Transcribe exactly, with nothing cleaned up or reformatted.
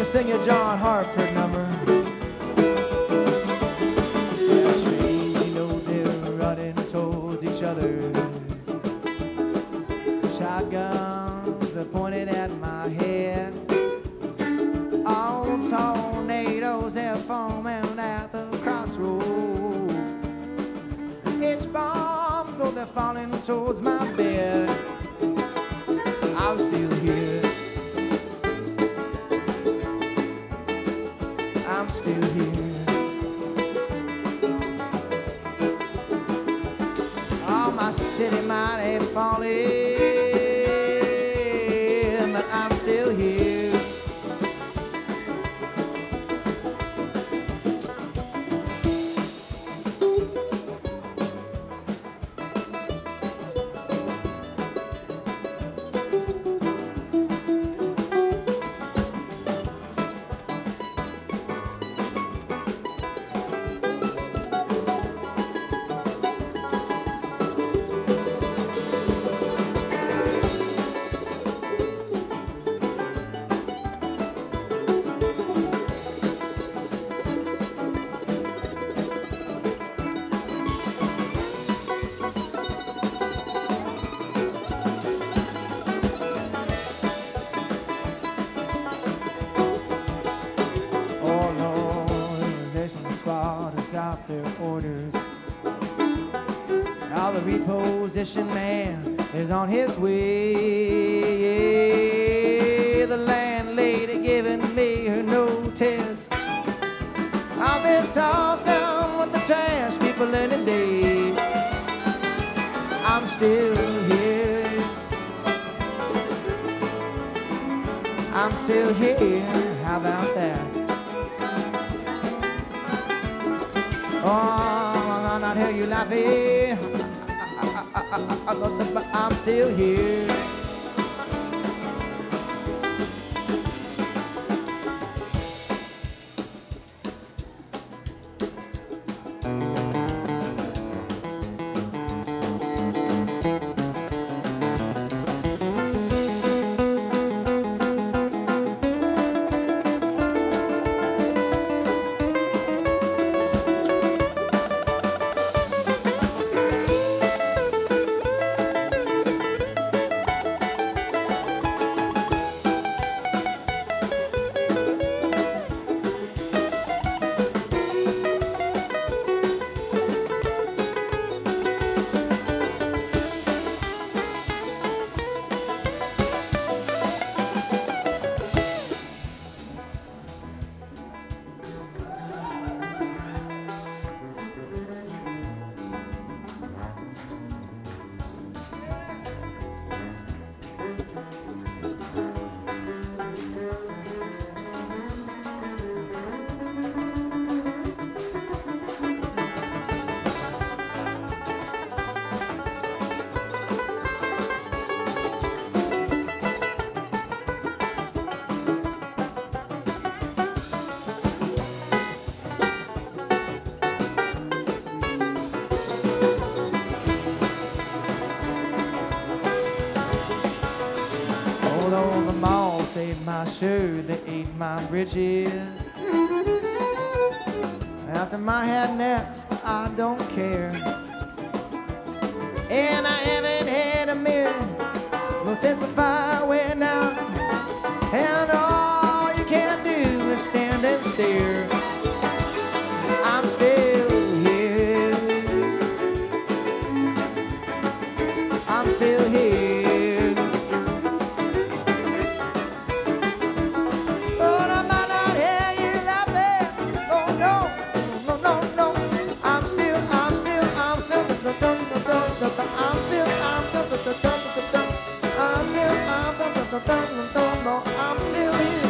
sing you a John Hartford number. Yeah, trains, you know they're running towards each other. Shotguns are pointed at my head. All tornadoes are forming at the crossroads. H bombs go, they're falling towards my bed. I'm still here. I'm still here. Oh, my city might have fallen, but I'm still here. Got their orders. Now the reposition man is on his way. The landlady giving me her notice. I've been tossed down with the trash people in the day. I'm still here. I'm still here. How about that? Oh, I not hear you laughing. But I'm still here. On the mall, saved my shirt, they ate my britches. After my hat next, but I don't care. And I haven't had a mirror, well, since the fire went out. And all you can do is stand and stare. I'm still here. I'm still here. I'm still here.